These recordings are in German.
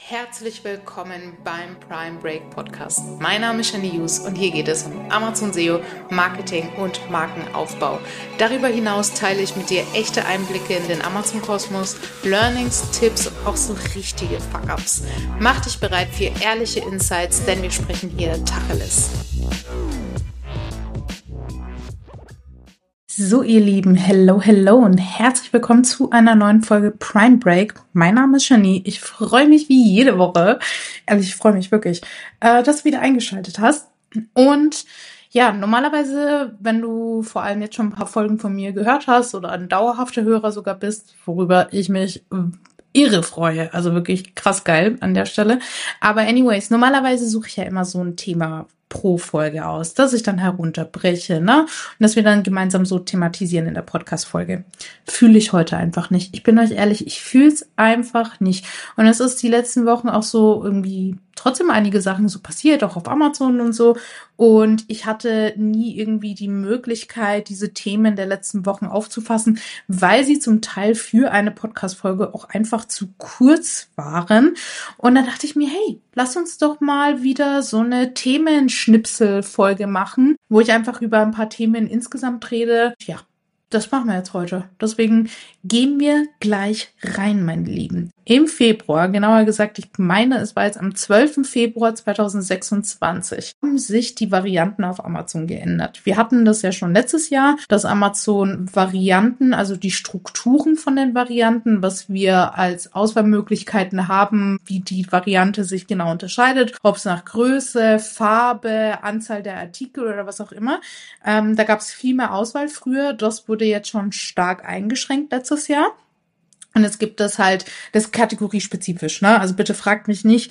Herzlich willkommen beim Prime Break Podcast. Mein Name ist Shani Hughes und hier geht es um Amazon SEO, Marketing und Markenaufbau. Darüber hinaus teile ich mit dir echte Einblicke in den Amazon-Kosmos, Learnings, Tipps und auch so richtige Fuck-Ups. Mach dich bereit für ehrliche Insights, denn wir sprechen hier Tacheles. So, ihr Lieben, hello und herzlich willkommen zu einer neuen Folge Prime Break. Mein Name ist Shani. Ich freue mich wie jede Woche, ehrlich, ich freue mich wirklich, dass du wieder eingeschaltet hast. Und ja, normalerweise, wenn du vor allem jetzt schon ein paar Folgen von mir gehört hast oder ein dauerhafter Hörer sogar bist, worüber ich mich irre freue, also wirklich krass geil an der Stelle. Aber anyways, normalerweise suche ich ja immer so ein Thema pro Folge aus, dass ich dann herunterbreche, ne? Und dass wir dann gemeinsam so thematisieren in der Podcast-Folge. Fühle ich heute einfach nicht. Ich bin euch ehrlich, ich fühle es einfach nicht. Und es ist die letzten Wochen auch so irgendwie trotzdem einige Sachen so passiert, auch auf Amazon und so. Und ich hatte nie irgendwie die Möglichkeit, diese Themen der letzten Wochen aufzufassen, weil sie zum Teil für eine Podcast-Folge auch einfach zu kurz waren. Und dann dachte ich mir, hey, lass uns doch mal wieder so eine Themenschnipsel-Folge machen, wo ich einfach über ein paar Themen insgesamt rede. Ja, das machen wir jetzt heute. Deswegen gehen wir gleich rein, meine Lieben. Im Februar, genauer gesagt, ich meine, es war jetzt am 12. Februar 2026, haben sich die Varianten auf Amazon geändert. Wir hatten das ja schon letztes Jahr, dass Amazon Varianten, also die Strukturen von den Varianten, was wir als Auswahlmöglichkeiten haben, wie die Variante sich genau unterscheidet, ob es nach Größe, Farbe, Anzahl der Artikel oder was auch immer. Da gab es viel mehr Auswahl früher. Das wurde jetzt schon stark eingeschränkt letztes Jahr. Und jetzt gibt es halt, das ist kategoriespezifisch, ne? Also bitte fragt mich nicht,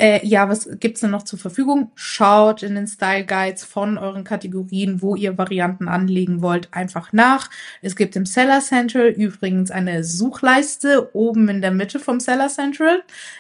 was gibt's denn noch zur Verfügung? Schaut in den Style Guides von euren Kategorien, wo ihr Varianten anlegen wollt, einfach nach. Es gibt im Seller Central übrigens eine Suchleiste oben in der Mitte vom Seller Central.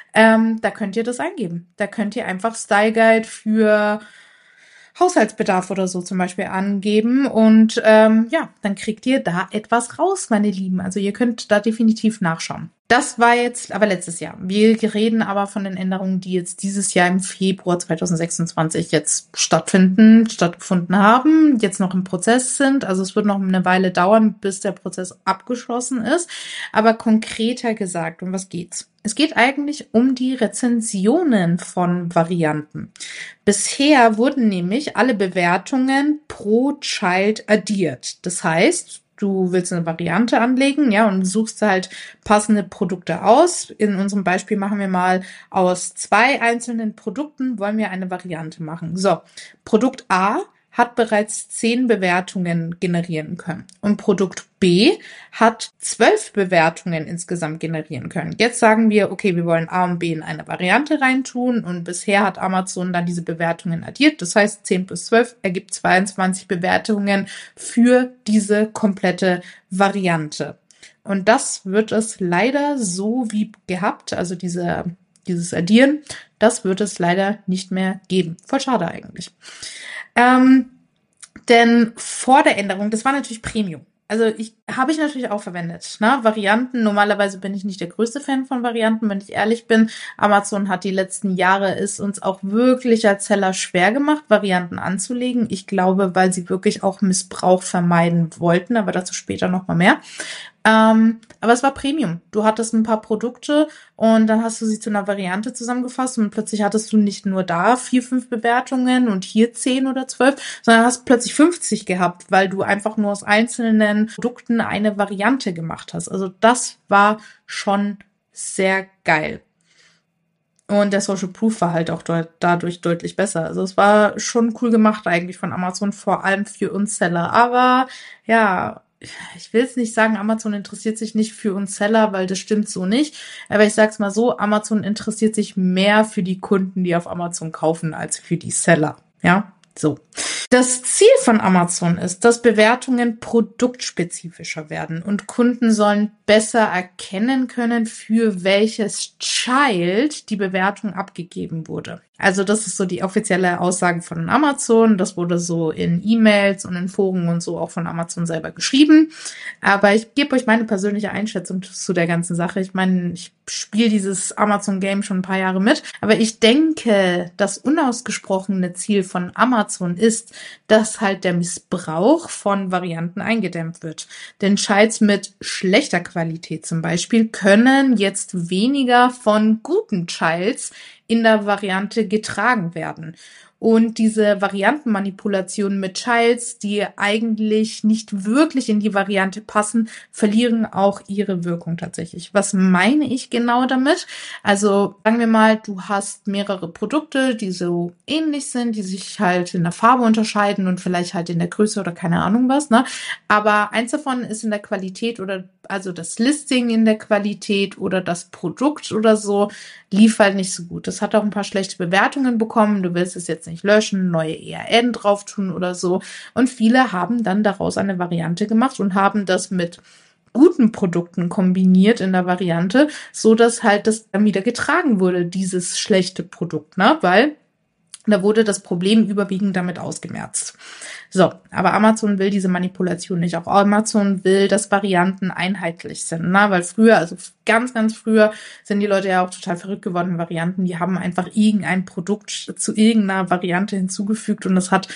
Da könnt ihr das eingeben. Da könnt ihr einfach Style Guide für Haushaltsbedarf oder so zum Beispiel angeben und dann kriegt ihr da etwas raus, meine Lieben. Also ihr könnt da definitiv nachschauen. Das war jetzt aber letztes Jahr. Wir reden aber von den Änderungen, die jetzt dieses Jahr im Februar 2026 jetzt stattgefunden haben, jetzt noch im Prozess sind. Also es wird noch eine Weile dauern, bis der Prozess abgeschlossen ist. Aber konkreter gesagt, um was geht's? Es geht eigentlich um die Rezensionen von Varianten. Bisher wurden nämlich alle Bewertungen pro Child addiert. Das heißt, du willst eine Variante anlegen, ja, und suchst halt passende Produkte aus. In unserem Beispiel machen wir mal aus 2 einzelnen Produkten wollen wir eine Variante machen. So, Produkt A hat bereits 10 Bewertungen generieren können. Und Produkt B hat 12 Bewertungen insgesamt generieren können. Jetzt sagen wir, okay, wir wollen A und B in eine Variante reintun und bisher hat Amazon dann diese Bewertungen addiert. Das heißt, 10 plus 12 ergibt 22 Bewertungen für diese komplette Variante. Und das wird es leider so wie gehabt, also dieses Addieren, das wird es leider nicht mehr geben. Voll schade eigentlich. Denn vor der Änderung, das war natürlich Premium. Also habe ich natürlich auch verwendet, ne? Varianten, normalerweise bin ich nicht der größte Fan von Varianten, wenn ich ehrlich bin. Amazon hat die letzten Jahre es uns auch wirklich als Seller schwer gemacht, Varianten anzulegen. Ich glaube, weil sie wirklich auch Missbrauch vermeiden wollten, aber dazu später nochmal mehr. Aber es war Premium. Du hattest ein paar Produkte und dann hast du sie zu einer Variante zusammengefasst und plötzlich hattest du nicht nur da 4, 5 Bewertungen und hier 10 oder 12, sondern hast plötzlich 50 gehabt, weil du einfach nur aus einzelnen Produkten eine Variante gemacht hast. Also das war schon sehr geil. Und der Social Proof war halt auch dadurch deutlich besser. Also es war schon cool gemacht eigentlich von Amazon, vor allem für uns Seller. Aber ja, ich will jetzt nicht sagen, Amazon interessiert sich nicht für uns Seller, weil das stimmt so nicht. Aber ich sag's mal so, Amazon interessiert sich mehr für die Kunden, die auf Amazon kaufen, als für die Seller. Ja, so. Das Ziel von Amazon ist, dass Bewertungen produktspezifischer werden und Kunden sollen besser erkennen können, für welches Child die Bewertung abgegeben wurde. Also das ist so die offizielle Aussage von Amazon. Das wurde so in E-Mails und in Foren und so auch von Amazon selber geschrieben. Aber ich gebe euch meine persönliche Einschätzung zu der ganzen Sache. Ich meine, ich spiele dieses Amazon-Game schon ein paar Jahre mit. Aber ich denke, das unausgesprochene Ziel von Amazon ist, dass halt der Missbrauch von Varianten eingedämmt wird. Denn Childs mit schlechter Qualität zum Beispiel können jetzt weniger von guten Childs in der Variante getragen werden. Und diese Variantenmanipulationen mit Childs, die eigentlich nicht wirklich in die Variante passen, verlieren auch ihre Wirkung tatsächlich. Was meine ich genau damit? Also sagen wir mal, du hast mehrere Produkte, die so ähnlich sind, die sich halt in der Farbe unterscheiden und vielleicht halt in der Größe oder keine Ahnung was, ne? Aber eins davon ist in der Qualität oder also das Listing in der Qualität oder das Produkt oder so lief halt nicht so gut. Das hat auch ein paar schlechte Bewertungen bekommen. Du willst es jetzt nicht löschen, neue ERN drauf tun oder so. Und viele haben dann daraus eine Variante gemacht und haben das mit guten Produkten kombiniert in der Variante, so dass halt das dann wieder getragen wurde, dieses schlechte Produkt, ne? Weil da wurde das Problem überwiegend damit ausgemerzt. So, aber Amazon will diese Manipulation nicht. Auch Amazon will, dass Varianten einheitlich sind. Ne? Weil früher, also ganz, ganz früher, sind die Leute ja auch total verrückt geworden. Varianten, die haben einfach irgendein Produkt zu irgendeiner Variante hinzugefügt und es hat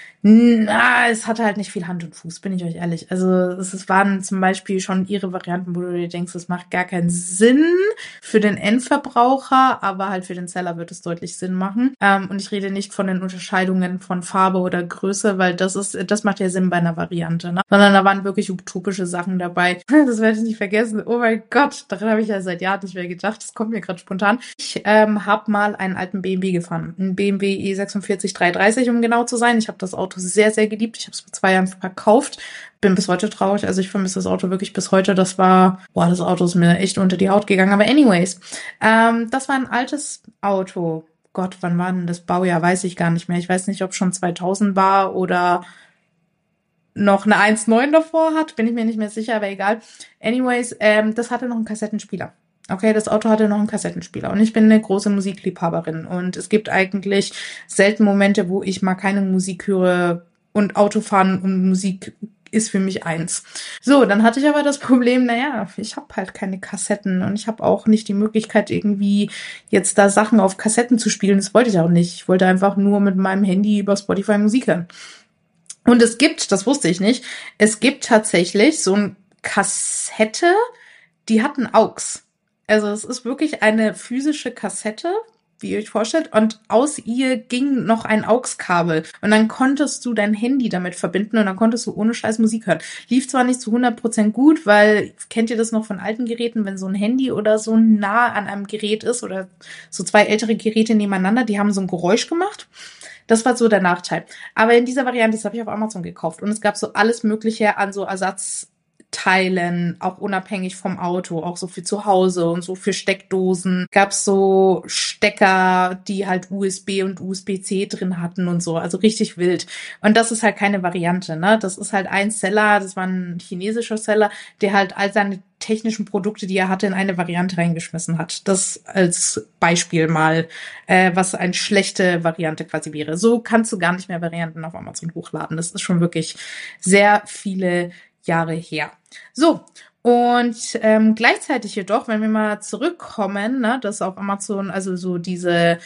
halt nicht viel Hand und Fuß, bin ich euch ehrlich. Also es waren zum Beispiel schon ihre Varianten, wo du dir denkst, das macht gar keinen Sinn für den Endverbraucher, aber halt für den Seller wird es deutlich Sinn machen. Und ich rede nicht von den Unterscheidungen von Farbe oder Größe, weil das macht ja Sinn bei einer Variante, ne? Sondern da waren wirklich utopische Sachen dabei. Das werde ich nicht vergessen. Oh mein Gott, daran habe ich ja seit Jahren nicht mehr gedacht. Das kommt mir gerade spontan. Ich habe mal einen alten BMW gefahren. Einen BMW E46 330, um genau zu sein. Ich habe das Auto sehr, sehr geliebt. Ich habe es vor 2 Jahren verkauft. Bin bis heute traurig. Also ich vermisse das Auto wirklich bis heute. Das Auto ist mir echt unter die Haut gegangen. Aber anyways, das war ein altes Auto. Gott, wann war denn das Baujahr? Weiß ich gar nicht mehr. Ich weiß nicht, ob schon 2000 war oder noch eine 1.9 davor hat. Bin ich mir nicht mehr sicher, aber egal. Anyways, das hatte noch einen Kassettenspieler. Okay, das Auto hatte noch einen Kassettenspieler und ich bin eine große Musikliebhaberin und es gibt eigentlich selten Momente, wo ich mal keine Musik höre und Autofahren und Musik ist für mich eins. So, dann hatte ich aber das Problem, ich habe halt keine Kassetten und ich habe auch nicht die Möglichkeit, irgendwie jetzt da Sachen auf Kassetten zu spielen. Das wollte ich auch nicht. Ich wollte einfach nur mit meinem Handy über Spotify Musik hören. Und das wusste ich nicht, es gibt tatsächlich so eine Kassette, die hat einen AUX. Also es ist wirklich eine physische Kassette, wie ihr euch vorstellt, und aus ihr ging noch ein AUX-Kabel. Und dann konntest du dein Handy damit verbinden und dann konntest du ohne Scheiß Musik hören. Lief zwar nicht zu 100% gut, weil, kennt ihr das noch von alten Geräten, wenn so ein Handy oder so nah an einem Gerät ist oder so 2 ältere Geräte nebeneinander, die haben so ein Geräusch gemacht. Das war so der Nachteil. Aber in dieser Variante, das habe ich auf Amazon gekauft und es gab so alles Mögliche an so Ersatzteilen, auch unabhängig vom Auto, auch so für zu Hause und so für Steckdosen. Gab's so Stecker, die halt USB und USB-C drin hatten und so, also richtig wild. Und das ist halt keine Variante, ne? Das ist halt ein Seller, das war ein chinesischer Seller, der halt all seine technischen Produkte, die er hatte, in eine Variante reingeschmissen hat. Das als Beispiel mal, was eine schlechte Variante quasi wäre. So kannst du gar nicht mehr Varianten auf Amazon hochladen. Das ist schon wirklich sehr viele Jahre her. So, und gleichzeitig jedoch, wenn wir mal zurückkommen, ne, dass auf Amazon also so diese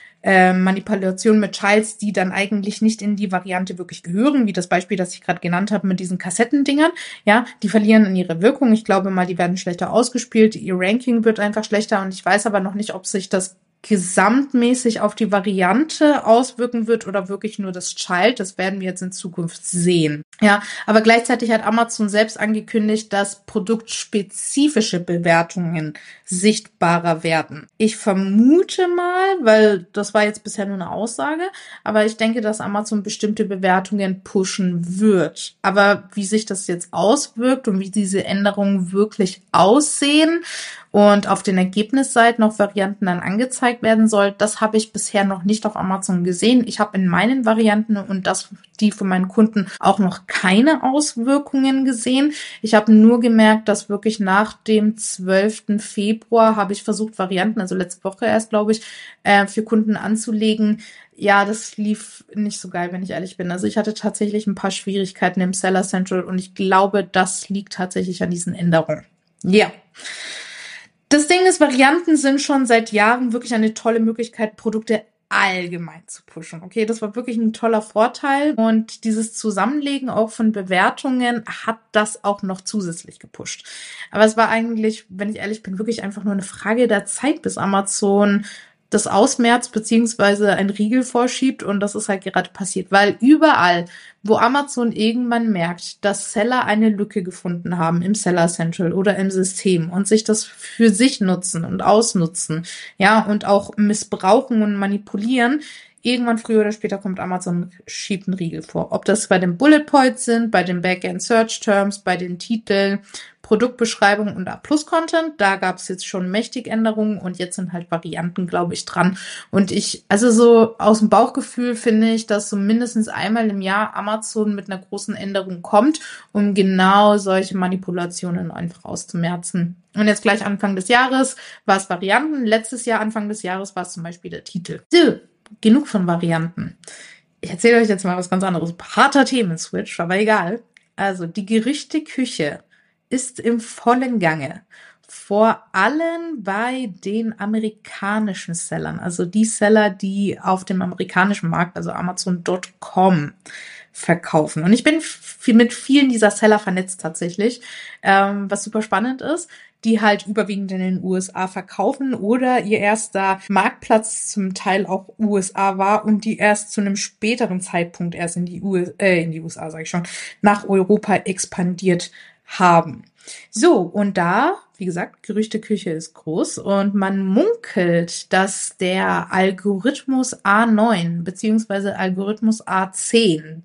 Manipulation mit Childs, die dann eigentlich nicht in die Variante wirklich gehören, wie das Beispiel, das ich gerade genannt habe mit diesen Kassettendingern, ja, die verlieren in ihre Wirkung. Ich glaube mal, die werden schlechter ausgespielt, ihr Ranking wird einfach schlechter und ich weiß aber noch nicht, ob sich das gesamtmäßig auf die Variante auswirken wird oder wirklich nur das Child. Das werden wir jetzt in Zukunft sehen. Ja, aber gleichzeitig hat Amazon selbst angekündigt, dass produktspezifische Bewertungen sichtbarer werden. Ich vermute mal, weil das war jetzt bisher nur eine Aussage, aber ich denke, dass Amazon bestimmte Bewertungen pushen wird. Aber wie sich das jetzt auswirkt und wie diese Änderungen wirklich aussehen und auf den Ergebnisseiten noch Varianten dann angezeigt werden soll. Das habe ich bisher noch nicht auf Amazon gesehen. Ich habe in meinen Varianten und die von meinen Kunden auch noch keine Auswirkungen gesehen. Ich habe nur gemerkt, dass wirklich nach dem 12. Februar habe ich versucht, Varianten, also letzte Woche erst, glaube ich, für Kunden anzulegen. Ja, das lief nicht so geil, wenn ich ehrlich bin. Also ich hatte tatsächlich ein paar Schwierigkeiten im Seller Central und ich glaube, das liegt tatsächlich an diesen Änderungen. Ja. Das Ding ist, Varianten sind schon seit Jahren wirklich eine tolle Möglichkeit, Produkte allgemein zu pushen. Okay, das war wirklich ein toller Vorteil und dieses Zusammenlegen auch von Bewertungen hat das auch noch zusätzlich gepusht. Aber es war eigentlich, wenn ich ehrlich bin, wirklich einfach nur eine Frage der Zeit, bis Amazon das ausmerzt beziehungsweise ein Riegel vorschiebt und das ist halt gerade passiert, weil überall, wo Amazon irgendwann merkt, dass Seller eine Lücke gefunden haben im Seller Central oder im System und sich das für sich nutzen und ausnutzen, ja, und auch missbrauchen und manipulieren, irgendwann früher oder später kommt Amazon, schiebt einen Riegel vor. Ob das bei den Bullet Points sind, bei den Backend Search Terms, bei den Titeln, Produktbeschreibung und A+-Content, da gab es jetzt schon mächtig Änderungen und jetzt sind halt Varianten, glaube ich, dran. Und also so aus dem Bauchgefühl finde ich, dass so mindestens einmal im Jahr Amazon mit einer großen Änderung kommt, um genau solche Manipulationen einfach auszumerzen. Und jetzt gleich Anfang des Jahres war es Varianten. Letztes Jahr, Anfang des Jahres, war es zum Beispiel der Titel. So, genug von Varianten. Ich erzähle euch jetzt mal was ganz anderes. Harter Themenswitch, aber egal. Also, die Gerüchteküche ist im vollen Gange. Vor allem bei den amerikanischen Sellern, also die Seller, die auf dem amerikanischen Markt, also Amazon.com, verkaufen. Und ich bin mit vielen dieser Seller vernetzt tatsächlich, was super spannend ist, die halt überwiegend in den USA verkaufen oder ihr erster Marktplatz zum Teil auch USA war und die erst zu einem späteren Zeitpunkt erst in die USA, sage ich schon, nach Europa expandiert haben. So, und da, wie gesagt, Gerüchteküche ist groß und man munkelt, dass der Algorithmus A9 beziehungsweise Algorithmus A10,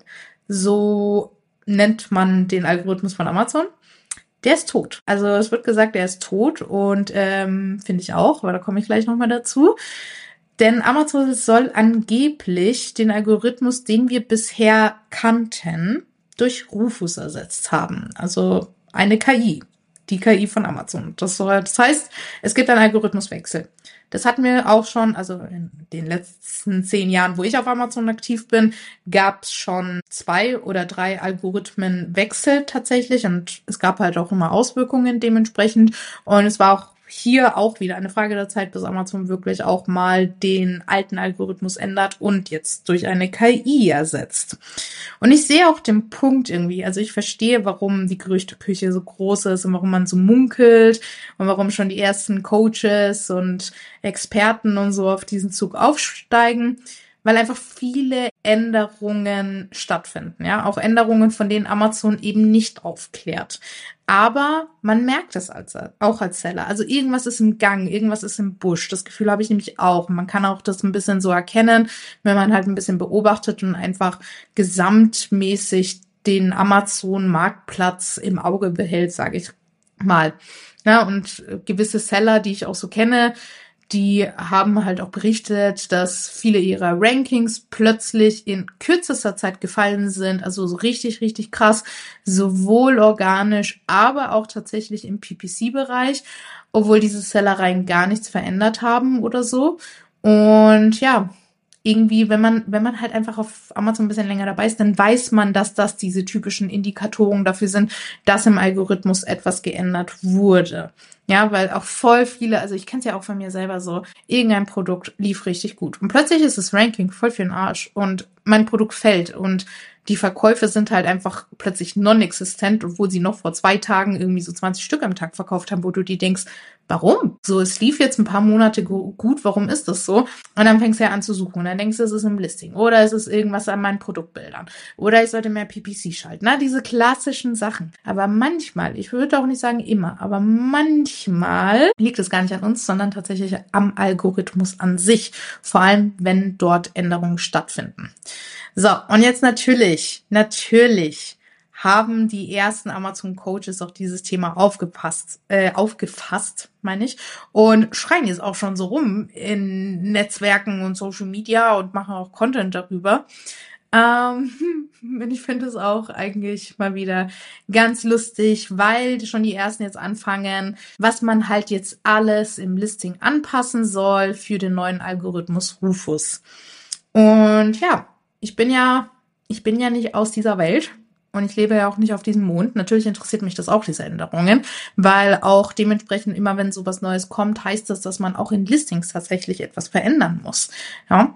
so nennt man den Algorithmus von Amazon, der ist tot. Also es wird gesagt, der ist tot und finde ich auch, aber da komme ich gleich nochmal dazu. Denn Amazon soll angeblich den Algorithmus, den wir bisher kannten, durch Rufus ersetzt haben. Also eine KI, die KI von Amazon. Das heißt, es gibt einen Algorithmuswechsel. Das hatten wir auch schon, also in den letzten 10 Jahren, wo ich auf Amazon aktiv bin, gab es schon 2 oder 3 Algorithmenwechsel tatsächlich und es gab halt auch immer Auswirkungen dementsprechend und es war auch hier auch wieder eine Frage der Zeit, bis Amazon wirklich auch mal den alten Algorithmus ändert und jetzt durch eine KI ersetzt. Und ich sehe auch den Punkt irgendwie, also ich verstehe, warum die Gerüchteküche so groß ist und warum man so munkelt und warum schon die ersten Coaches und Experten und so auf diesen Zug aufsteigen, weil einfach viele Änderungen stattfinden, ja, auch Änderungen, von denen Amazon eben nicht aufklärt. Aber man merkt es auch als Seller. Also irgendwas ist im Gang, irgendwas ist im Busch. Das Gefühl habe ich nämlich auch. Man kann auch das ein bisschen so erkennen, wenn man halt ein bisschen beobachtet und einfach gesamtmäßig den Amazon-Marktplatz im Auge behält, sage ich mal. Ja, und gewisse Seller, die ich auch so kenne, die haben halt auch berichtet, dass viele ihrer Rankings plötzlich in kürzester Zeit gefallen sind. Also so richtig, richtig krass. Sowohl organisch, aber auch tatsächlich im PPC-Bereich, obwohl diese Sellereien gar nichts verändert haben oder so. Und ja, irgendwie, wenn man halt einfach auf Amazon ein bisschen länger dabei ist, dann weiß man, dass das diese typischen Indikatoren dafür sind, dass im Algorithmus etwas geändert wurde. Ja, weil auch voll viele, also ich kenne es ja auch von mir selber so, irgendein Produkt lief richtig gut. Und plötzlich ist das Ranking voll für den Arsch und mein Produkt fällt und die Verkäufe sind halt einfach plötzlich non-existent, obwohl sie noch vor 2 Tagen irgendwie so 20 Stück am Tag verkauft haben, wo du dir denkst, warum? So, es lief jetzt ein paar Monate gut, warum ist das so? Und dann fängst du ja an zu suchen und dann denkst du, es ist im Listing oder es ist irgendwas an meinen Produktbildern oder ich sollte mehr PPC schalten. Na, diese klassischen Sachen. Aber manchmal, ich würde auch nicht sagen immer, aber manchmal liegt es gar nicht an uns, sondern tatsächlich am Algorithmus an sich. Vor allem, wenn dort Änderungen stattfinden. So, und jetzt natürlich haben die ersten Amazon-Coaches auch dieses Thema aufgefasst, meine ich, und schreien jetzt auch schon so rum in Netzwerken und Social Media und machen auch Content darüber. Und ich finde es auch eigentlich mal wieder ganz lustig, weil schon die ersten jetzt anfangen, was man halt jetzt alles im Listing anpassen soll für den neuen Algorithmus Rufus. Und ja, ich bin ja nicht aus dieser Welt. Und ich lebe ja auch nicht auf diesem Mond. Natürlich interessiert mich das auch, diese Änderungen, weil auch dementsprechend immer, wenn sowas Neues kommt, heißt das, dass man auch in Listings tatsächlich etwas verändern muss. Ja.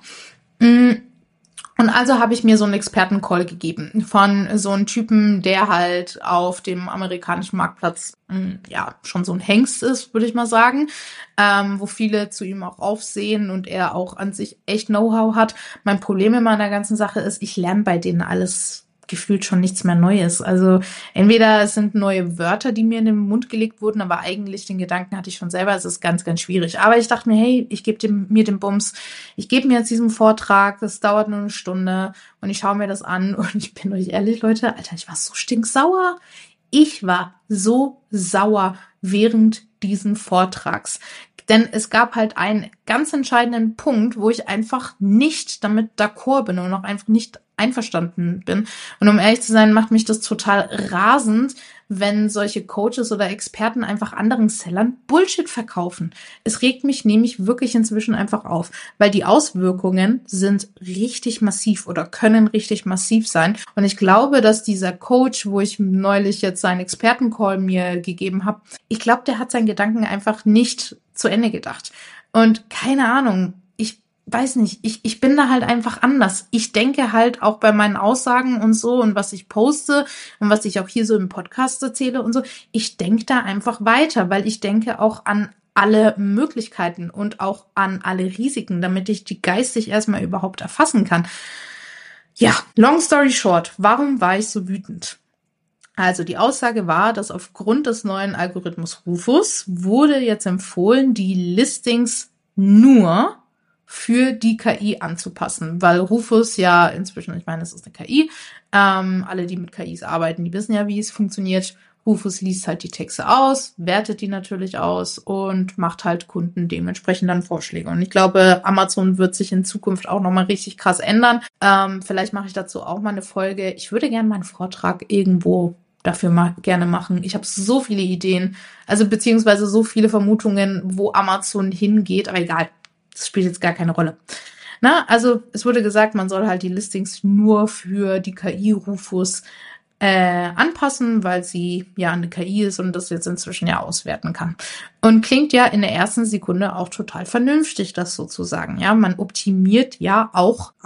Und also habe ich mir so einen Expertencall gegeben von so einem Typen, der halt auf dem amerikanischen Marktplatz ja schon so ein Hengst ist, würde ich mal sagen, wo viele zu ihm auch aufsehen und er auch an sich echt Know-how hat. Mein Problem immer an der ganzen Sache ist, ich lerne bei denen alles gefühlt schon nichts mehr Neues. Also entweder es sind neue Wörter, die mir in den Mund gelegt wurden, aber eigentlich den Gedanken hatte ich schon selber, es ist ganz, ganz schwierig. Aber ich dachte mir, hey, ich gebe mir den Bums, ich gebe mir jetzt diesen Vortrag, das dauert nur eine Stunde und ich schaue mir das an und ich bin euch ehrlich, Leute, Alter, ich war so stinksauer. Ich war so sauer während diesen Vortrags. Denn es gab halt einen ganz entscheidenden Punkt, wo ich einfach nicht damit d'accord bin und auch einfach nicht einverstanden bin. Und um ehrlich zu sein, macht mich das total rasend, wenn solche Coaches oder Experten einfach anderen Sellern Bullshit verkaufen. Es regt mich nämlich wirklich inzwischen einfach auf, weil die Auswirkungen sind richtig massiv oder können richtig massiv sein. Und ich glaube, dass dieser Coach, wo ich neulich jetzt seinen Expertencall mir gegeben habe, ich glaube, der hat seinen Gedanken einfach nicht zu Ende gedacht. Und keine Ahnung, ich weiß nicht, ich bin da halt einfach anders. Ich denke halt auch bei meinen Aussagen und so und was ich poste und was ich auch hier so im Podcast erzähle und so, ich denke da einfach weiter, weil ich denke auch an alle Möglichkeiten und auch an alle Risiken, damit ich die geistig erstmal überhaupt erfassen kann. Ja, long story short, warum war ich so wütend? Also die Aussage war, dass aufgrund des neuen Algorithmus Rufus wurde jetzt empfohlen, die Listings nur für die KI anzupassen, weil Rufus ja inzwischen, ich meine, es ist eine KI, alle, die mit KIs arbeiten, die wissen ja, wie es funktioniert. Rufus liest halt die Texte aus, wertet die natürlich aus und macht halt Kunden dementsprechend dann Vorschläge. Und ich glaube, Amazon wird sich in Zukunft auch nochmal richtig krass ändern. Vielleicht mache ich dazu auch mal eine Folge. Ich würde gerne mal einen Vortrag irgendwo dafür mal gerne machen. Ich habe so viele Ideen, also beziehungsweise so viele Vermutungen, wo Amazon hingeht, aber egal, das spielt jetzt gar keine Rolle. Na, also es wurde gesagt, man soll halt die Listings nur für die KI Rufus anpassen, weil sie ja eine KI ist und das jetzt inzwischen ja auswerten kann. Und klingt ja in der ersten Sekunde auch total vernünftig, das sozusagen. Ja, man optimiert ja auch,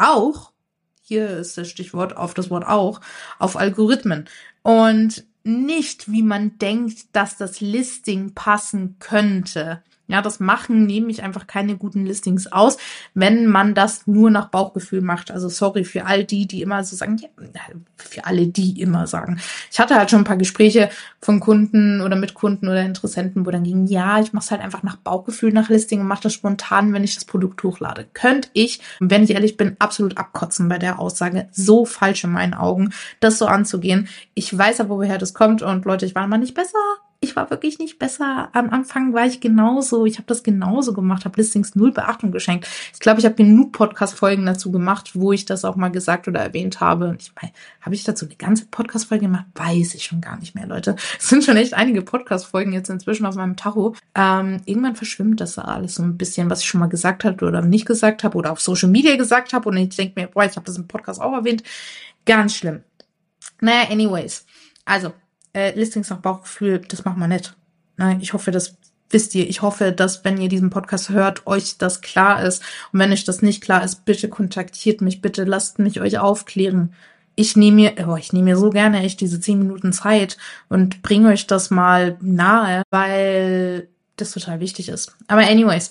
hier ist das Stichwort auf das Wort auch, auf Algorithmen. Und nicht, wie man denkt, dass das Listing passen könnte. Ja, das machen nämlich einfach keine guten Listings aus, wenn man das nur nach Bauchgefühl macht. Also sorry für all die immer so sagen, ja, für alle, die immer sagen. Ich hatte halt schon ein paar Gespräche von Kunden oder mit Kunden oder Interessenten, wo dann ging, ja, ich mache es halt einfach nach Bauchgefühl, nach Listing und mache das spontan, wenn ich das Produkt hochlade. Könnte ich, und wenn ich ehrlich bin, absolut abkotzen bei der Aussage. So falsch in meinen Augen, das so anzugehen. Ich weiß aber, woher das kommt und Leute, ich war mal nicht besser. Ich war wirklich nicht besser. Am Anfang war ich genauso. Ich habe das genauso gemacht, habe Listings null Beachtung geschenkt. Ich glaube, ich habe genug Podcast-Folgen dazu gemacht, wo ich das auch mal gesagt oder erwähnt habe. Ich meine, habe ich dazu eine ganze Podcast-Folge gemacht? Weiß ich schon gar nicht mehr, Leute. Es sind schon echt einige Podcast-Folgen jetzt inzwischen auf meinem Tacho. Irgendwann verschwimmt das alles so ein bisschen, was ich schon mal gesagt habe oder nicht gesagt habe oder auf Social Media gesagt habe. Und ich denke mir, boah, ich habe das im Podcast auch erwähnt. Ganz schlimm. Naja, anyways. Also, Listings nach Bauchgefühl, das machen wir nicht. Nein, ich hoffe, das wisst ihr. Ich hoffe, dass, wenn ihr diesen Podcast hört, euch das klar ist. Und wenn euch das nicht klar ist, bitte kontaktiert mich, bitte lasst mich euch aufklären. Ich nehme mir so gerne echt diese 10 Minuten Zeit und bringe euch das mal nahe, weil das total wichtig ist. Aber anyways,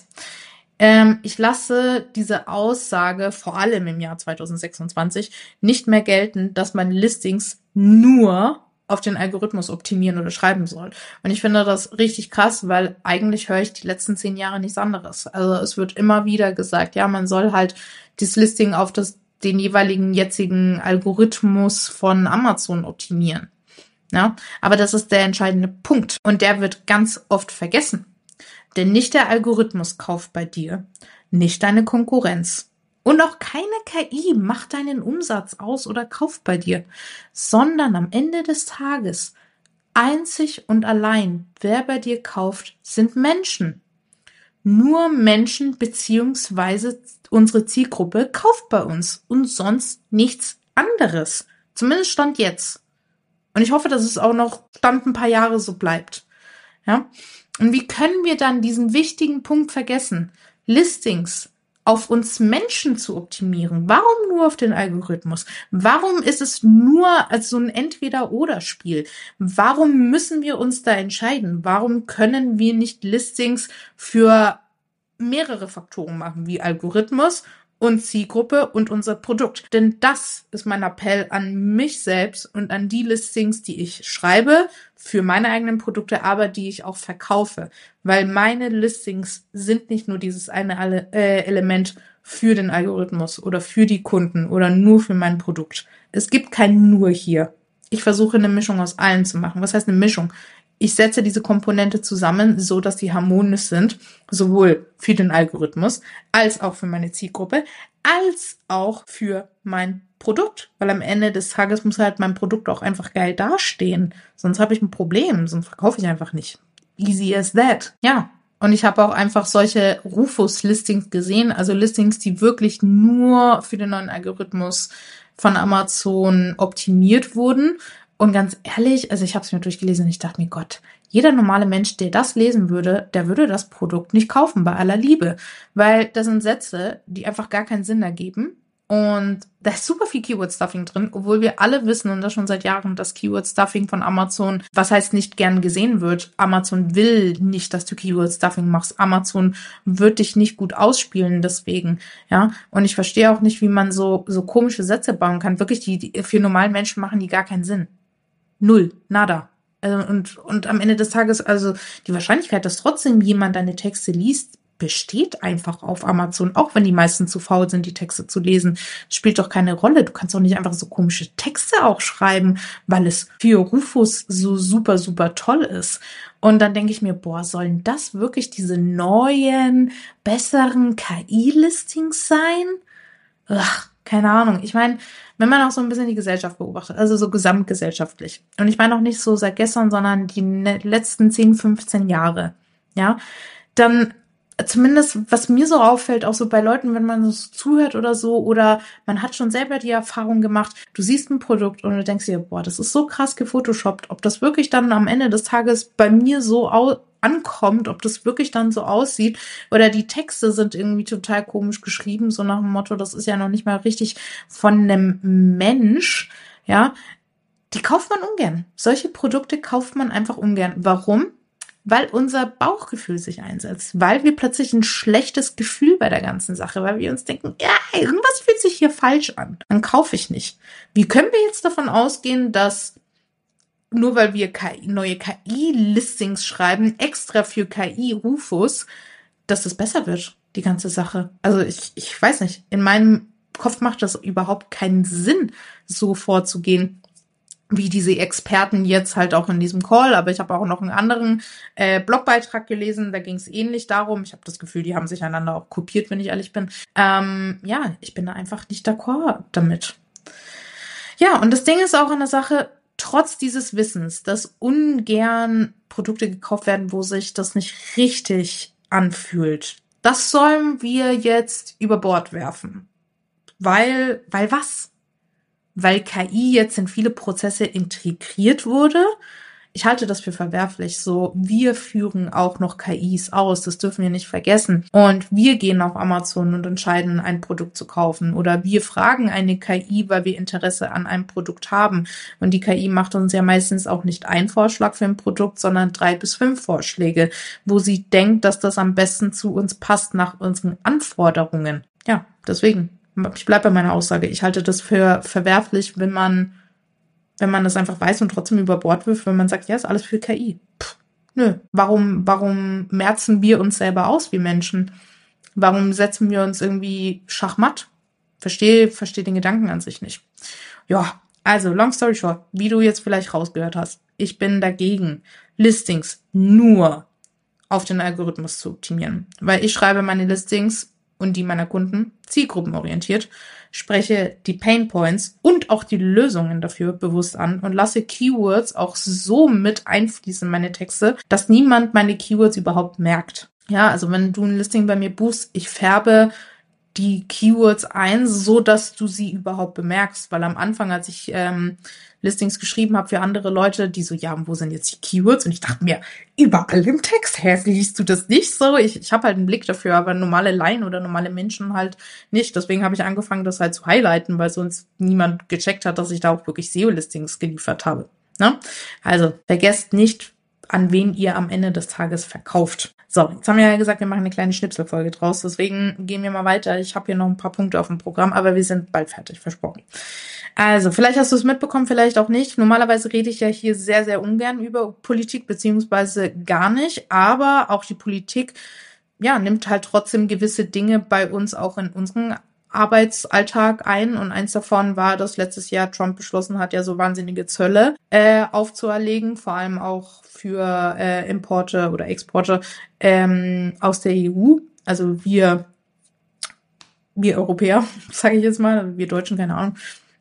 ich lasse diese Aussage, vor allem im Jahr 2026, nicht mehr gelten, dass man Listings nur auf den Algorithmus optimieren oder schreiben soll. Und ich finde das richtig krass, weil eigentlich höre ich die letzten 10 Jahre nichts anderes. Also es wird immer wieder gesagt, ja, man soll halt das Listing auf den jeweiligen jetzigen Algorithmus von Amazon optimieren. Ja, aber das ist der entscheidende Punkt und der wird ganz oft vergessen. Denn nicht der Algorithmus kauft bei dir, nicht deine Konkurrenz. Und auch keine KI macht deinen Umsatz aus oder kauft bei dir, sondern am Ende des Tages einzig und allein, wer bei dir kauft, sind Menschen. Nur Menschen beziehungsweise unsere Zielgruppe kauft bei uns und sonst nichts anderes. Zumindest Stand jetzt. Und ich hoffe, dass es auch noch Stand ein paar Jahre so bleibt. Ja? Und wie können wir dann diesen wichtigen Punkt vergessen? Listings auf uns Menschen zu optimieren. Warum nur auf den Algorithmus? Warum ist es nur als so ein Entweder-oder-Spiel? Warum müssen wir uns da entscheiden? Warum können wir nicht Listings für mehrere Faktoren machen, wie Algorithmus und Zielgruppe und unser Produkt? Denn das ist mein Appell an mich selbst und an die Listings, die ich schreibe für meine eigenen Produkte, aber die ich auch verkaufe. Weil meine Listings sind nicht nur dieses eine Element für den Algorithmus oder für die Kunden oder nur für mein Produkt. Es gibt kein Nur hier. Ich versuche eine Mischung aus allen zu machen. Was heißt eine Mischung? Ich setze diese Komponente zusammen, so dass die harmonisch sind, sowohl für den Algorithmus, als auch für meine Zielgruppe, als auch für mein Produkt. Weil am Ende des Tages muss halt mein Produkt auch einfach geil dastehen. Sonst habe ich ein Problem, sonst verkaufe ich einfach nicht. Easy as that. Ja. Und ich habe auch einfach solche Rufus-Listings gesehen, also Listings, die wirklich nur für den neuen Algorithmus von Amazon optimiert wurden. Und ganz ehrlich, also ich habe es mir durchgelesen und ich dachte mir, Gott, jeder normale Mensch, der das lesen würde, der würde das Produkt nicht kaufen, bei aller Liebe. Weil das sind Sätze, die einfach gar keinen Sinn ergeben. Und da ist super viel Keyword-Stuffing drin, obwohl wir alle wissen und das schon seit Jahren, dass Keyword-Stuffing von Amazon, was heißt nicht gern gesehen wird. Amazon will nicht, dass du Keyword-Stuffing machst. Amazon wird dich nicht gut ausspielen deswegen, ja. Und ich verstehe auch nicht, wie man so komische Sätze bauen kann. Wirklich, die für normalen Menschen machen die gar keinen Sinn. Null, nada. Und am Ende des Tages, also die Wahrscheinlichkeit, dass trotzdem jemand deine Texte liest, besteht einfach auf Amazon, auch wenn die meisten zu faul sind, die Texte zu lesen. Das spielt doch keine Rolle. Du kannst doch nicht einfach so komische Texte auch schreiben, weil es für Rufus so super, super toll ist. Und dann denke ich mir, boah, sollen das wirklich diese neuen, besseren KI-Listings sein? Ach, keine Ahnung. Ich meine, wenn man auch so ein bisschen die Gesellschaft beobachtet, also so gesamtgesellschaftlich. Und ich meine auch nicht so seit gestern, sondern die letzten 10, 15 Jahre. Ja, dann zumindest, was mir so auffällt, auch so bei Leuten, wenn man so zuhört oder so, oder man hat schon selber die Erfahrung gemacht, du siehst ein Produkt und du denkst dir, boah, das ist so krass gefotoshoppt, ob das wirklich dann am Ende des Tages bei mir so ankommt, ob das wirklich dann so aussieht, oder die Texte sind irgendwie total komisch geschrieben, so nach dem Motto, das ist ja noch nicht mal richtig von einem Mensch, ja, die kauft man ungern. Solche Produkte kauft man einfach ungern. Warum? Weil unser Bauchgefühl sich einsetzt, weil wir plötzlich ein schlechtes Gefühl bei der ganzen Sache, weil wir uns denken, ja, irgendwas fühlt sich hier falsch an, dann kaufe ich nicht. Wie können wir jetzt davon ausgehen, dass nur weil wir neue KI-Listings schreiben, extra für KI-Rufus, dass das besser wird, die ganze Sache? Also ich weiß nicht, in meinem Kopf macht das überhaupt keinen Sinn, so vorzugehen, wie diese Experten jetzt halt auch in diesem Call, aber ich habe auch noch einen anderen Blogbeitrag gelesen, da ging es ähnlich darum. Ich habe das Gefühl, die haben sich einander auch kopiert, wenn ich ehrlich bin. Ja, ich bin da einfach nicht d'accord damit. Ja, und das Ding ist auch an der Sache, trotz dieses Wissens, dass ungern Produkte gekauft werden, wo sich das nicht richtig anfühlt, das sollen wir jetzt über Bord werfen. Weil was? Weil KI jetzt in viele Prozesse integriert wurde. Ich halte das für verwerflich. So, wir führen auch noch KIs aus. Das dürfen wir nicht vergessen. Und wir gehen auf Amazon und entscheiden, ein Produkt zu kaufen. Oder wir fragen eine KI, weil wir Interesse an einem Produkt haben. Und die KI macht uns ja meistens auch nicht einen Vorschlag für ein Produkt, sondern 3 bis 5 Vorschläge, wo sie denkt, dass das am besten zu uns passt nach unseren Anforderungen. Ja, deswegen. Ich bleibe bei meiner Aussage. Ich halte das für verwerflich, wenn man das einfach weiß und trotzdem über Bord wirft, wenn man sagt, ja, ist alles für KI. Nö. Warum merzen wir uns selber aus wie Menschen? Warum setzen wir uns irgendwie schachmatt? Verstehe den Gedanken an sich nicht. Ja, Also, long story short, wie du jetzt vielleicht rausgehört hast, ich bin dagegen, Listings nur auf den Algorithmus zu optimieren. Weil ich schreibe meine Listings und die meiner Kunden zielgruppenorientiert, spreche die Pain Points und auch die Lösungen dafür bewusst an und lasse Keywords auch so mit einfließen in meine Texte, dass niemand meine Keywords überhaupt merkt. Ja, also wenn du ein Listing bei mir buchst, ich färbe die Keywords ein, so dass du sie überhaupt bemerkst, weil am Anfang, als ich Listings geschrieben habe für andere Leute, die so, ja, wo sind jetzt die Keywords? Und ich dachte mir, überall im Text, hä, liest du das nicht so? Ich habe halt einen Blick dafür, aber normale Laien oder normale Menschen halt nicht. Deswegen habe ich angefangen, das halt zu highlighten, weil sonst niemand gecheckt hat, dass ich da auch wirklich SEO-Listings geliefert habe. Ne? Also vergesst nicht, an wen ihr am Ende des Tages verkauft. So, jetzt haben wir ja gesagt, wir machen eine kleine Schnipselfolge draus. Deswegen gehen wir mal weiter. Ich habe hier noch ein paar Punkte auf dem Programm, aber wir sind bald fertig, versprochen. Also, vielleicht hast du es mitbekommen, vielleicht auch nicht. Normalerweise rede ich ja hier sehr, sehr ungern über Politik, beziehungsweise gar nicht. Aber auch die Politik, ja, nimmt halt trotzdem gewisse Dinge bei uns auch in unseren Arbeitsalltag ein. Und eins davon war, dass letztes Jahr Trump beschlossen hat, ja so wahnsinnige Zölle aufzuerlegen, vor allem auch für Importe oder Exporte aus der EU. Also wir Europäer, sage ich jetzt mal, wir Deutschen, keine Ahnung,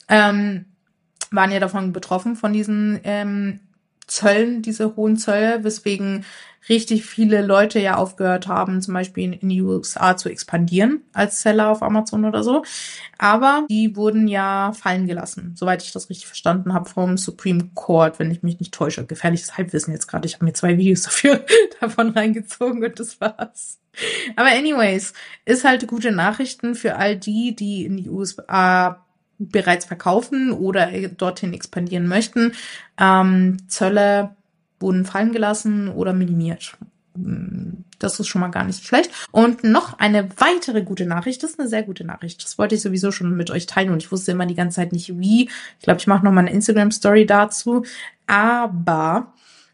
waren ja davon betroffen, von diesen Zöllen, diese hohen Zölle, weswegen richtig viele Leute ja aufgehört haben, zum Beispiel in die USA zu expandieren als Seller auf Amazon oder so. Aber die wurden ja fallen gelassen, soweit ich das richtig verstanden habe, vom Supreme Court, wenn ich mich nicht täusche. Gefährliches Halbwissen jetzt gerade. Ich habe mir 2 Videos dafür davon reingezogen und das war's. Aber anyways, ist halt gute Nachrichten für all die, die in die USA bereits verkaufen oder dorthin expandieren möchten. Zölle wurden fallen gelassen oder minimiert. Das ist schon mal gar nicht schlecht. Und noch eine weitere gute Nachricht, das ist eine sehr gute Nachricht. Das wollte ich sowieso schon mit euch teilen und ich wusste immer die ganze Zeit nicht wie. Ich glaube, ich mache noch mal eine Instagram-Story dazu. Aber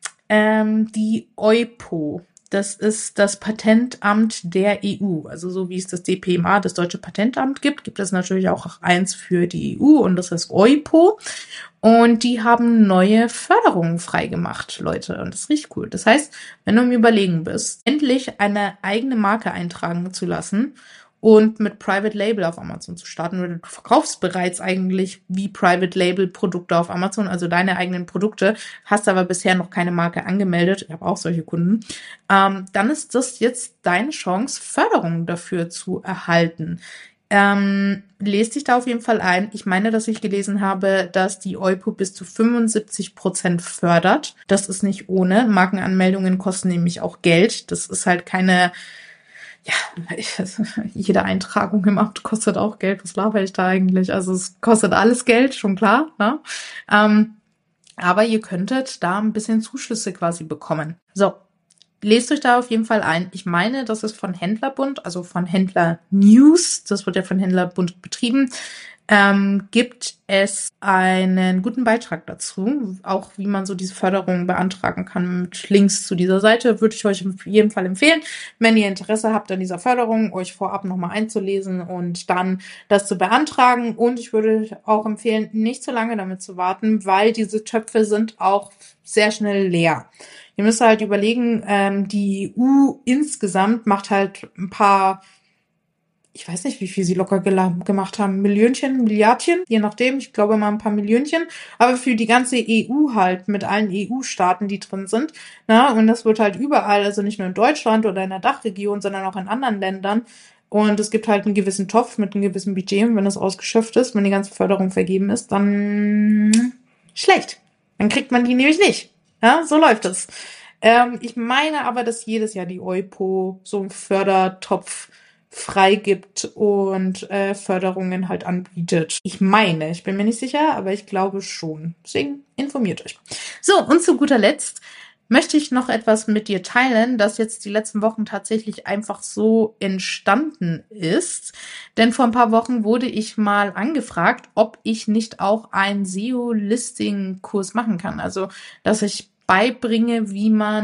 die EUPO, das ist das Patentamt der EU. Also so wie es das DPMA, das Deutsche Patentamt gibt, gibt es natürlich auch eins für die EU und das ist EUPO. Und die haben neue Förderungen freigemacht, Leute. Und das ist richtig cool. Das heißt, wenn du im Überlegen bist, endlich eine eigene Marke eintragen zu lassen und mit Private Label auf Amazon zu starten, oder du verkaufst bereits eigentlich wie Private Label Produkte auf Amazon, also deine eigenen Produkte, hast aber bisher noch keine Marke angemeldet, ich habe auch solche Kunden, dann ist das jetzt deine Chance, Förderung dafür zu erhalten. Lest dich da auf jeden Fall ein. Ich meine, dass ich gelesen habe, dass die EUPO bis zu 75% fördert. Das ist nicht ohne. Markenanmeldungen kosten nämlich auch Geld. Das ist halt keine, ja, jede Eintragung im Amt kostet auch Geld. Was laber ich da eigentlich? Also es kostet alles Geld, schon klar, ne? Aber ihr könntet da ein bisschen Zuschüsse quasi bekommen. So. Lest euch da auf jeden Fall ein. Ich meine, das ist von Händlerbund, also von Händler News, das wird ja von Händlerbund betrieben, gibt es einen guten Beitrag dazu, auch wie man so diese Förderung beantragen kann mit Links zu dieser Seite, würde ich euch auf jeden Fall empfehlen, wenn ihr Interesse habt an dieser Förderung, euch vorab nochmal einzulesen und dann das zu beantragen. Und ich würde euch auch empfehlen, nicht zu lange damit zu warten, weil diese Töpfe sind auch sehr schnell leer. Ihr müsst halt überlegen, die EU insgesamt macht halt ein paar, ich weiß nicht, wie viel sie locker gemacht haben, Millionchen, Milliardchen, je nachdem, ich glaube mal ein paar Millionchen, aber für die ganze EU halt, mit allen EU-Staaten, die drin sind, na, und das wird halt überall, also nicht nur in Deutschland oder in der Dachregion, sondern auch in anderen Ländern. Und es gibt halt einen gewissen Topf mit einem gewissen Budget, und wenn das ausgeschöpft ist, wenn die ganze Förderung vergeben ist, dann schlecht. Dann kriegt man die nämlich nicht. Ja, so läuft es. Ich meine aber, dass jedes Jahr die EUPO so einen Fördertopf freigibt und Förderungen halt anbietet. Ich meine, ich bin mir nicht sicher, aber ich glaube schon. Deswegen informiert euch. So, und zu guter Letzt möchte ich noch etwas mit dir teilen, das jetzt die letzten Wochen tatsächlich einfach so entstanden ist. Denn vor ein paar Wochen wurde ich mal angefragt, ob ich nicht auch einen SEO-Listing-Kurs machen kann. Also, dass ich beibringe, wie man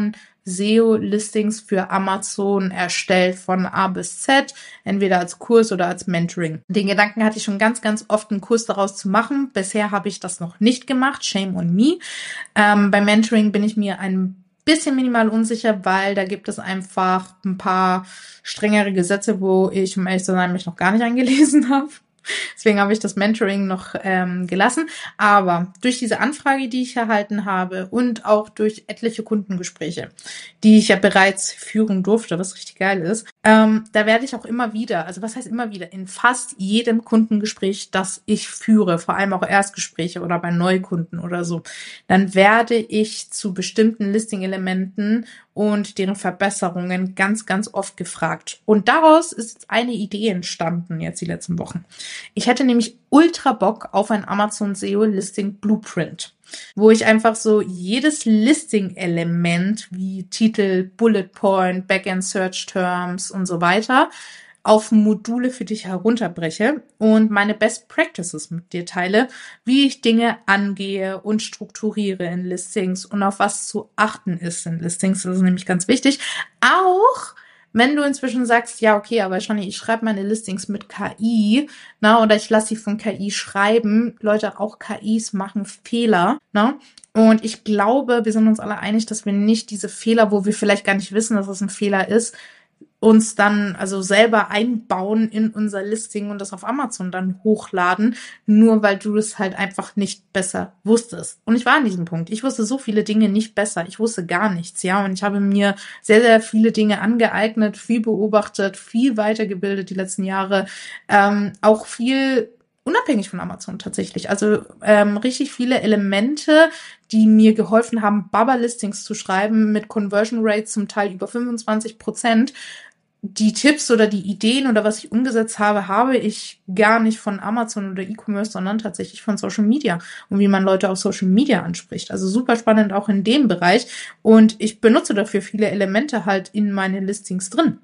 SEO-Listings für Amazon erstellt von A bis Z, entweder als Kurs oder als Mentoring. Den Gedanken hatte ich schon ganz, ganz oft, einen Kurs daraus zu machen. Bisher habe ich das noch nicht gemacht. Shame on me. Beim Mentoring bin ich mir ein bisschen minimal unsicher, weil da gibt es einfach ein paar strengere Gesetze, wo ich, um ehrlich zu sein, mich noch gar nicht eingelesen habe. Deswegen habe ich das Mentoring noch gelassen. Aber durch diese Anfrage, die ich erhalten habe und auch durch etliche Kundengespräche, die ich ja bereits führen durfte, was richtig geil ist, da werde ich auch immer wieder, also was heißt immer wieder, in fast jedem Kundengespräch, das ich führe, vor allem auch Erstgespräche oder bei Neukunden oder so, dann werde ich zu bestimmten Listing-Elementen und deren Verbesserungen ganz, ganz oft gefragt. Und daraus ist eine Idee entstanden jetzt die letzten Wochen. Ich hätte nämlich ultra Bock auf ein Amazon SEO Listing Blueprint, wo ich einfach so jedes Listing-Element wie Titel, Bullet Point, Backend Search Terms und so weiter auf Module für dich herunterbreche und meine Best Practices mit dir teile, wie ich Dinge angehe und strukturiere in Listings und auf was zu achten ist in Listings. Das ist nämlich ganz wichtig. Auch wenn du inzwischen sagst, ja, okay, aber Shani, ich schreibe meine Listings mit KI, oder ich lasse sie von KI schreiben. Leute, auch KIs machen Fehler, Und ich glaube, wir sind uns alle einig, dass wir nicht diese Fehler, wo wir vielleicht gar nicht wissen, dass es ein Fehler ist, uns dann also selber einbauen in unser Listing und das auf Amazon dann hochladen, nur weil du es halt einfach nicht besser wusstest. Und ich war an diesem Punkt. Ich wusste so viele Dinge nicht besser. Ich wusste gar nichts, ja. Und ich habe mir sehr, sehr viele Dinge angeeignet, viel beobachtet, viel weitergebildet die letzten Jahre. Auch viel unabhängig von Amazon tatsächlich. Also richtig viele Elemente, die mir geholfen haben, Baba-Listings zu schreiben mit Conversion Rates zum Teil über 25%. Die Tipps oder die Ideen oder was ich umgesetzt habe, habe ich gar nicht von Amazon oder E-Commerce, sondern tatsächlich von Social Media und wie man Leute auf Social Media anspricht. Also super spannend auch in dem Bereich. Und ich benutze dafür viele Elemente halt in meine Listings drin.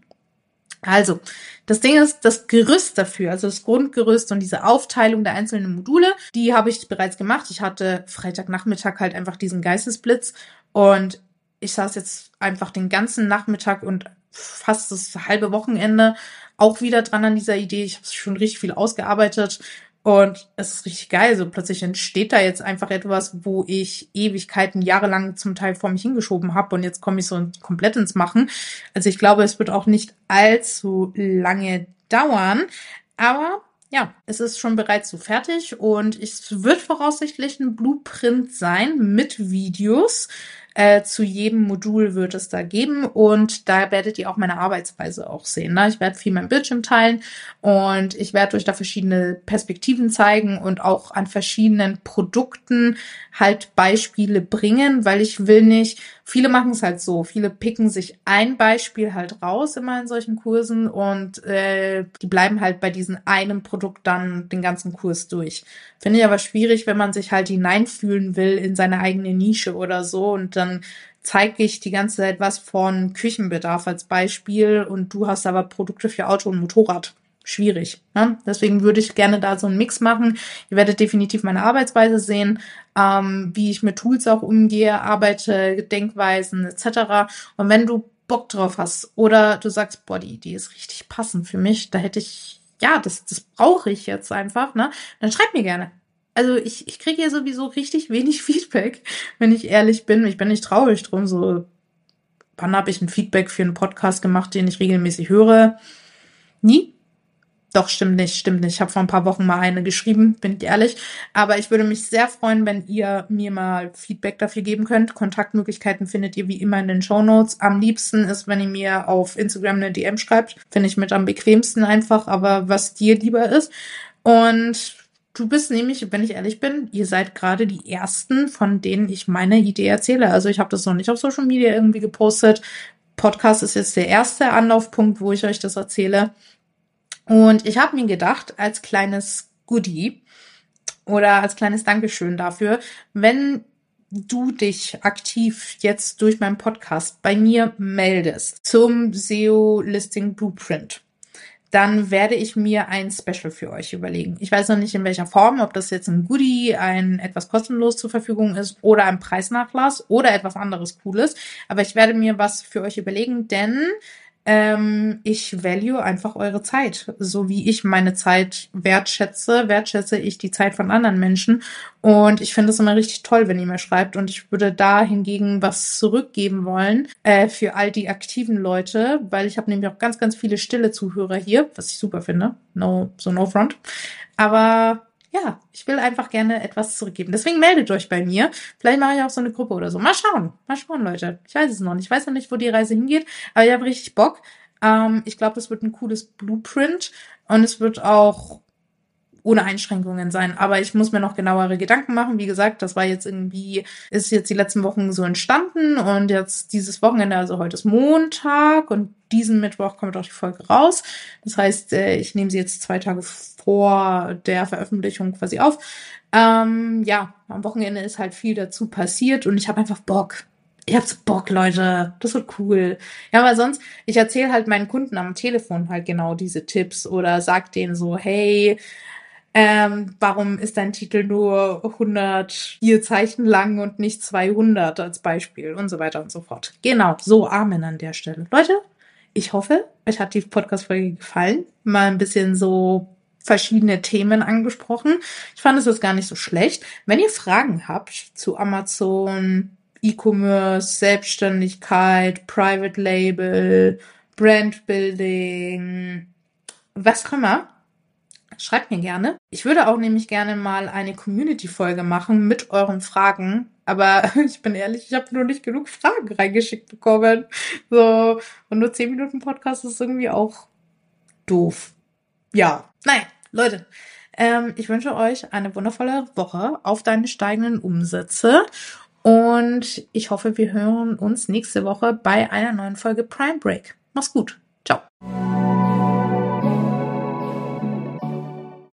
Also, das Ding ist, das Gerüst dafür, also das Grundgerüst und diese Aufteilung der einzelnen Module, die habe ich bereits gemacht. Ich hatte Freitagnachmittag halt einfach diesen Geistesblitz und ich saß jetzt einfach den ganzen Nachmittag und fast das halbe Wochenende auch wieder dran an dieser Idee. Ich habe schon richtig viel ausgearbeitet und es ist richtig geil. So plötzlich entsteht da jetzt einfach etwas, wo ich Ewigkeiten, jahrelang zum Teil vor mich hingeschoben habe und jetzt komme ich so komplett ins Machen. Also ich glaube, es wird auch nicht allzu lange dauern, aber ja, es ist schon bereits so fertig und es wird voraussichtlich ein Blueprint sein mit Videos. Zu jedem Modul wird es da geben und da werdet ihr auch meine Arbeitsweise auch sehen. Ne? Ich werde viel meinen Bildschirm teilen und ich werde euch da verschiedene Perspektiven zeigen und auch an verschiedenen Produkten halt Beispiele bringen, weil ich will nicht, viele machen es halt so, viele picken sich ein Beispiel halt raus immer in solchen Kursen und die bleiben halt bei diesem einem Produkt dann den ganzen Kurs durch. Finde ich aber schwierig, wenn man sich halt hineinfühlen will in seine eigene Nische oder so und dann zeige ich die ganze Zeit was von Küchenbedarf als Beispiel und du hast aber Produkte für Auto und Motorrad. Schwierig. Ne? Deswegen würde ich gerne da so einen Mix machen. Ihr werdet definitiv meine Arbeitsweise sehen, wie ich mit Tools auch umgehe, arbeite, Denkweisen etc. Und wenn du Bock drauf hast oder du sagst, boah, die Idee ist richtig passend für mich, da hätte ich, ja, das brauche ich jetzt einfach, ne? Dann schreib mir gerne. Also ich kriege ja sowieso richtig wenig Feedback, wenn ich ehrlich bin. Ich bin nicht traurig drum, so wann habe ich ein Feedback für einen Podcast gemacht, den ich regelmäßig höre? Nie. Doch, stimmt nicht, stimmt nicht. Ich habe vor ein paar Wochen mal eine geschrieben, bin ich ehrlich. Aber ich würde mich sehr freuen, wenn ihr mir mal Feedback dafür geben könnt. Kontaktmöglichkeiten findet ihr wie immer in den Shownotes. Am liebsten ist, wenn ihr mir auf Instagram eine DM schreibt. Finde ich mit am bequemsten einfach, aber was dir lieber ist. Und du bist nämlich, wenn ich ehrlich bin, ihr seid gerade die Ersten, von denen ich meine Idee erzähle. Also ich habe das noch nicht auf Social Media irgendwie gepostet. Podcast ist jetzt der erste Anlaufpunkt, wo ich euch das erzähle. Und ich habe mir gedacht, als kleines Goodie oder als kleines Dankeschön dafür, wenn du dich aktiv jetzt durch meinen Podcast bei mir meldest zum SEO Listing Blueprint, dann werde ich mir ein Special für euch überlegen. Ich weiß noch nicht in welcher Form, ob das jetzt ein Goodie, ein etwas kostenlos zur Verfügung ist oder ein Preisnachlass oder etwas anderes Cooles. Aber ich werde mir was für euch überlegen, denn ich value einfach eure Zeit. So wie ich meine Zeit wertschätze ich die Zeit von anderen Menschen. Und ich finde es immer richtig toll, wenn ihr mir schreibt. Und ich würde da hingegen was zurückgeben wollen für all die aktiven Leute, weil ich habe nämlich auch ganz, ganz viele stille Zuhörer hier, was ich super finde. No front. Aber ja, ich will einfach gerne etwas zurückgeben. Deswegen meldet euch bei mir. Vielleicht mache ich auch so eine Gruppe oder so. Mal schauen, Leute. Ich weiß es noch nicht. Ich weiß noch nicht, wo die Reise hingeht, aber ich habe richtig Bock. Ich glaube, das wird ein cooles Blueprint und es wird auch ohne Einschränkungen sein. Aber ich muss mir noch genauere Gedanken machen. Wie gesagt, das war jetzt ist jetzt die letzten Wochen so entstanden und jetzt dieses Wochenende, also heute ist Montag und diesen Mittwoch kommt auch die Folge raus. Das heißt, ich nehme sie jetzt 2 Tage vor der Veröffentlichung quasi auf. Ja, am Wochenende ist halt viel dazu passiert und ich habe einfach Bock. Ich hab so Bock, Leute. Das wird cool. Ja, aber sonst, ich erzähle halt meinen Kunden am Telefon halt genau diese Tipps oder sag denen so, hey, warum ist dein Titel nur 104 Zeichen lang und nicht 200 als Beispiel und so weiter und so fort. Genau, so Amen an der Stelle. Leute, ich hoffe, euch hat die Podcast-Folge gefallen. Mal ein bisschen so verschiedene Themen angesprochen. Ich fand es jetzt gar nicht so schlecht. Wenn ihr Fragen habt zu Amazon, E-Commerce, Selbstständigkeit, Private Label, Brandbuilding, was auch immer, schreibt mir gerne. Ich würde auch nämlich gerne mal eine Community-Folge machen mit euren Fragen. Aber ich bin ehrlich, ich habe nur nicht genug Fragen reingeschickt bekommen. So, und nur 10 Minuten Podcast ist irgendwie auch doof. Ja, naja, Leute. Ich wünsche euch eine wundervolle Woche auf deine steigenden Umsätze. Und ich hoffe, wir hören uns nächste Woche bei einer neuen Folge Prime Break. Mach's gut.